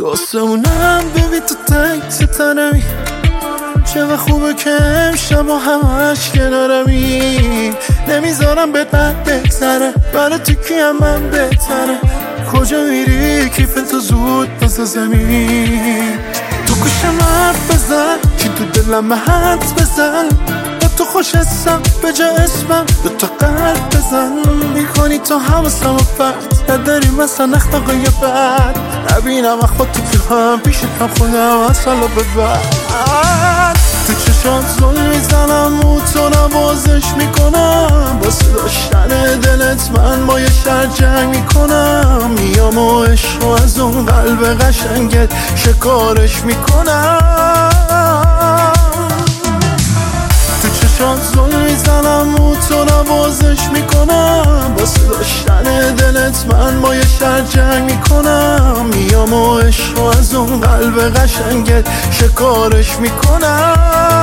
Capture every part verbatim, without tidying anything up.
آسمونم ببین تو تنگ ستارمی، چقدر خوبه که امشب و همش کنارمی. نمیذارم بهت بد بگذره، برای تو کیم من بهتره. کجا میری کیف تو زود بزا زمین. تو گوشم حرف بزن که تو دلم حد بزن. با تو خوش حسم به جا اسمم دو تا قلب بزن. میکنی تو حواسم و فرد نداری مثلا اخلاقای بد. نبینم اخوات تو پیرم پیشتم خودم از حالا به بعد. تو چشات ظلم میزنم و تو نوازش میکنم. واسه داشتن دلت من با یه شهر جنگ میکنم. میام و عشق از اون قلب قشنگت شکارش میکنم. تو چشات ظلم میزنم و تو نوازش میکنم. واسه داشتن دلت من با یه شهر جنگ میکنم. میام و عشق از اون قلب قشنگت شکارش میکنم.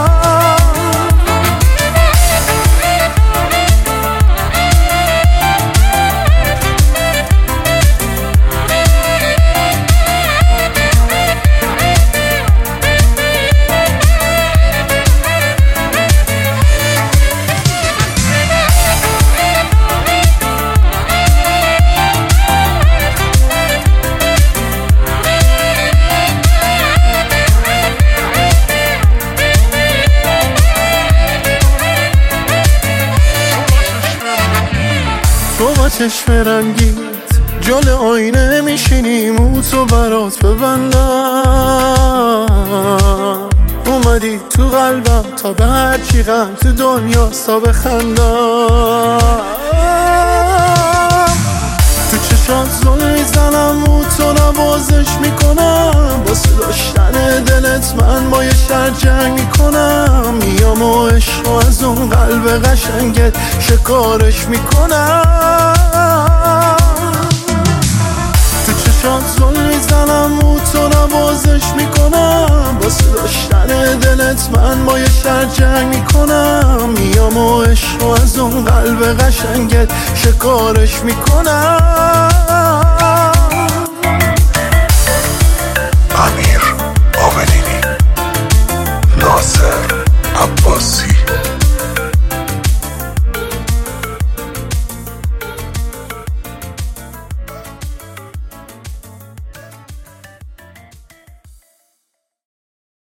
تو با چشم رنگیت جل آینه میشینیم و تو برات ببندم. اومدی تو قلبم تا به هرچی غم تو دنیا سا بخندم. تو چشات ظلم میزنم و تو نوازش میکنم. واسه داشتن دلت من با یه شهر جنگ میکنم. میام و عشق از اون قلب قشنگت شکارش میکنم. تو چشات ظلم میزنم و تو نوازش میکنم. واسه داشتن دلت من با یه شهر جنگ میکنم. میام و عشق از اون قلب قشنگت شکارش میکنم. امیر آقلینی، ناصر عباسی.